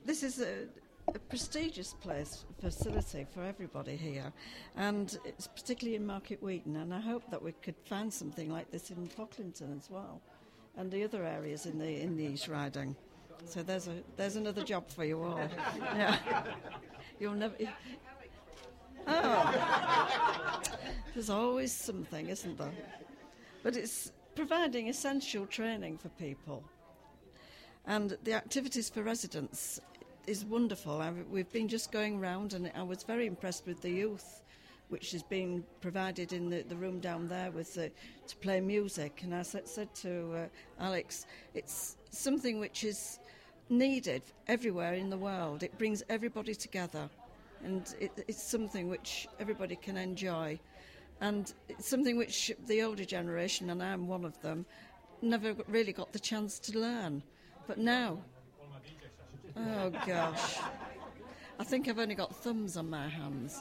this is a prestigious facility for everybody here, and it's particularly in Market Wheaton, and I hope that we could find something like this in Pocklington as well, and the other areas in the East Riding. So there's another job for you all. Yeah. You'll never. Oh, there's always something, isn't there? But it's providing essential training for people. And the activities for residents is wonderful. We've been just going round, and I was very impressed with the youth, which is being provided in the room down there to play music. And I said to Alex, it's something which is needed everywhere in the world. It brings everybody together, and it's something which everybody can enjoy. And it's something which the older generation, and I'm one of them, never really got the chance to learn. But now, oh gosh, I think I've only got thumbs on my hands.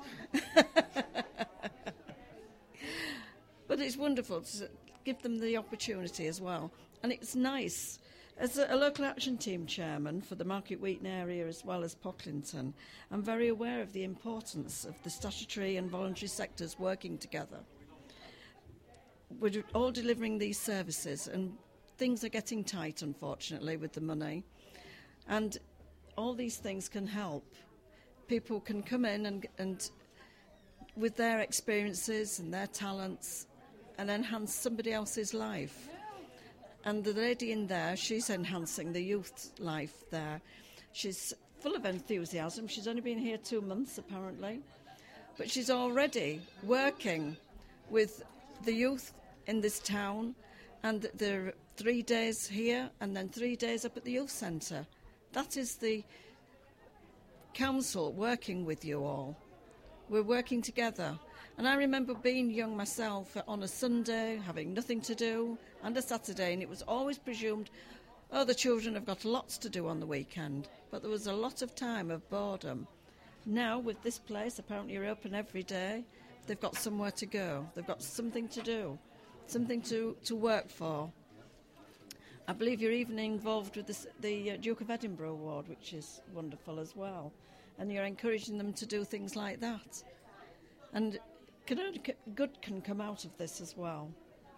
But it's wonderful to give them the opportunity as well. And it's nice. As a local action team chairman for the Market Wheaton area as well as Pocklington, I'm very aware of the importance of the statutory and voluntary sectors working together. We're all delivering these services, and things are getting tight, unfortunately, with the money. And all these things can help. People can come in and with their experiences and their talents and enhance somebody else's life. And the lady in there, she's enhancing the youth's life there. She's full of enthusiasm. She's only been here 2 months, apparently. But she's already working with the youth in this town, and there are 3 days here and then 3 days up at the youth centre. That is the council working with you all. We're working together. And I remember being young myself on a Sunday, having nothing to do, and a Saturday, and it was always presumed, oh, the children have got lots to do on the weekend. But there was a lot of time of boredom. Now, with this place, apparently you're open every day, they've got somewhere to go. They've got something to do, something to work for. I believe you're even involved with the Duke of Edinburgh Award, which is wonderful as well. And you're encouraging them to do things like that. And good can come out of this as well.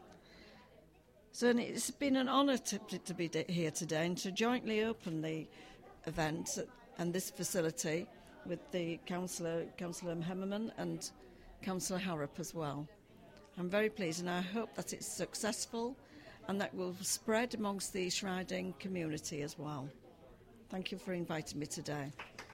So it's been an honour to be here today and to jointly open the event and this facility with the Councillor Hemmerman and Councillor Harrop as well. I'm very pleased, and I hope that it's successful and that will spread amongst the East Riding community as well. Thank you for inviting me today.